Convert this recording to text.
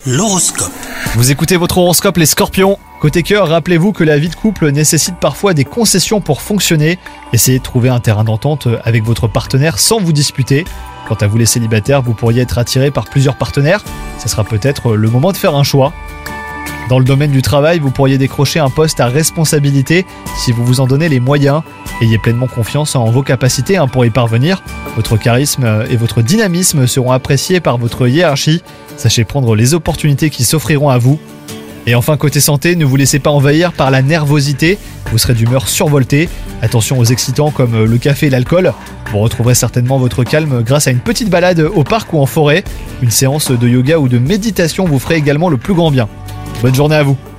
L'horoscope. Vous écoutez votre horoscope les Scorpions. Côté cœur, rappelez-vous que la vie de couple nécessite parfois des concessions pour fonctionner. Essayez de trouver un terrain d'entente avec votre partenaire sans vous disputer. Quant à vous les célibataires, vous pourriez être attirés par plusieurs partenaires. Ce sera peut-être le moment de faire un choix. Dans le domaine du travail, vous pourriez décrocher un poste à responsabilité si vous vous en donnez les moyens. Ayez pleinement confiance en vos capacités pour y parvenir. Votre charisme et votre dynamisme seront appréciés par votre hiérarchie. Sachez prendre les opportunités qui s'offriront à vous. Et enfin, côté santé, ne vous laissez pas envahir par la nervosité. Vous serez d'humeur survoltée. Attention aux excitants comme le café et l'alcool. Vous retrouverez certainement votre calme grâce à une petite balade au parc ou en forêt. Une séance de yoga ou de méditation vous ferait également le plus grand bien. Bonne journée à vous.